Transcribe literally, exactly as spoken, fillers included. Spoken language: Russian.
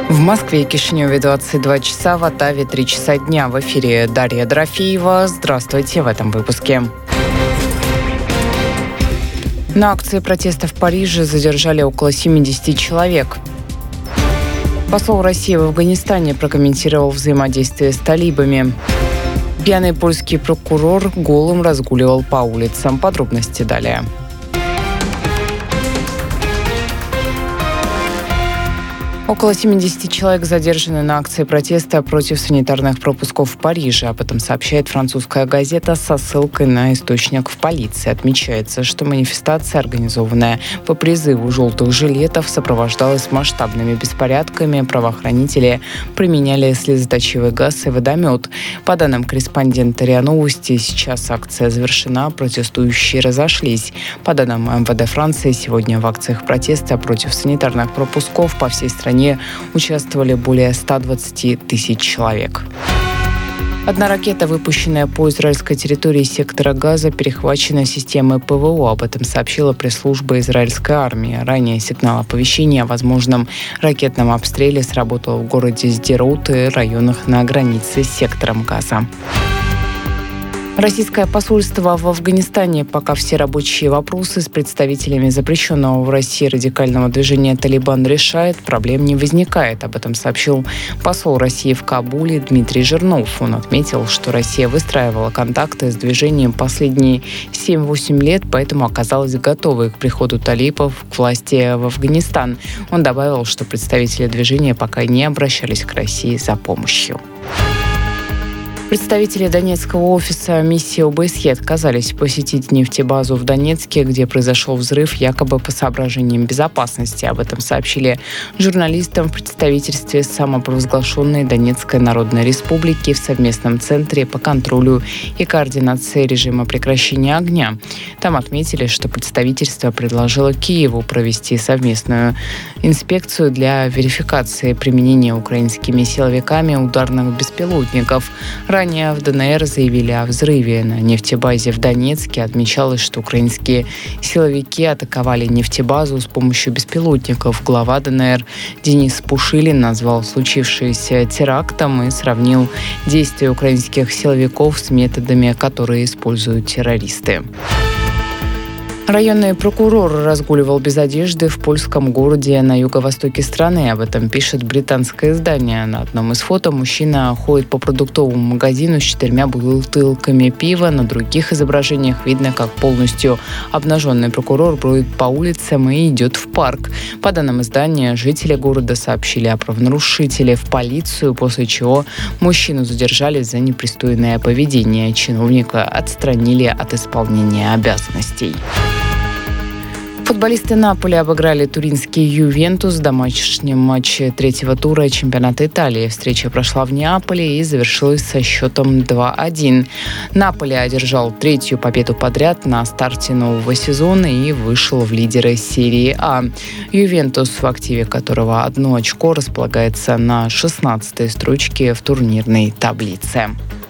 В Москве и Кишиневе двадцать два часа, в Оттаве три часа дня. В эфире Дарья Дорофеева. Здравствуйте в этом выпуске. На акции протеста в Париже задержали около семидесяти человек. Посол России в Афганистане прокомментировал взаимодействие с талибами. Пьяный польский прокурор голым разгуливал по улицам. Подробности далее. Около семидесяти человек задержаны на акции протеста против санитарных пропусков в Париже. Об этом сообщает французская газета со ссылкой на источник в полиции. Отмечается, что манифестация, организованная по призыву желтых жилетов, сопровождалась масштабными беспорядками. Правоохранители применяли слезоточивый газ и водомет. По данным корреспондента РИА Новости, сейчас акция завершена, протестующие разошлись. По данным эм вэ дэ Франции, сегодня в акциях протеста против санитарных пропусков по всей стране участвовали более ста двадцати тысяч человек. Одна ракета, выпущенная по израильской территории сектора Газа, перехвачена системой пэ вэ о. Об этом сообщила пресс-служба израильской армии. Ранее сигнал оповещения о возможном ракетном обстреле сработал в городе Сдерот и районах на границе с сектором Газа. Российское посольство в Афганистане пока все рабочие вопросы с представителями запрещенного в России радикального движения «Талибан» решает, проблем не возникает. Об этом сообщил посол России в Кабуле Дмитрий Жирнов. Он отметил, что Россия выстраивала контакты с движением последние семь-восемь лет, поэтому оказалась готовой к приходу талибов к власти в Афганистан. Он добавил, что представители движения пока не обращались к России за помощью. Представители донецкого офиса миссии о бэ эс е отказались посетить нефтебазу в Донецке, где произошел взрыв якобы по соображениям безопасности. Об этом сообщили журналистам в представительстве самопровозглашенной Донецкой Народной Республики в совместном центре по контролю и координации режима прекращения огня. Там отметили, что представительство предложило Киеву провести совместную инспекцию для верификации применения украинскими силовиками ударных беспилотников. Ранее в дэ эн эр заявили о взрыве на нефтебазе в Донецке. Отмечалось, что украинские силовики атаковали нефтебазу с помощью беспилотников. Глава дэ эн эр Денис Пушилин назвал случившееся терактом и сравнил действия украинских силовиков с методами, которые используют террористы. Районный прокурор разгуливал без одежды в польском городе на юго-востоке страны. Об этом пишет британское издание. На одном из фото мужчина ходит по продуктовому магазину с четырьмя бутылками пива. На других изображениях видно, как полностью обнаженный прокурор бродит по улицам и идет в парк. По данным издания, жители города сообщили о правонарушителе в полицию, после чего мужчину задержали за непристойное поведение. Чиновника отстранили от исполнения обязанностей. Футболисты Наполи обыграли туринский «Ювентус» в домашнем матче третьего тура чемпионата Италии. Встреча прошла в Неаполе и завершилась со счетом два один. Наполи одержал третью победу подряд на старте нового сезона и вышел в лидеры серии А. «Ювентус», в активе которого одно очко, располагается на шестнадцатой строчке в турнирной таблице.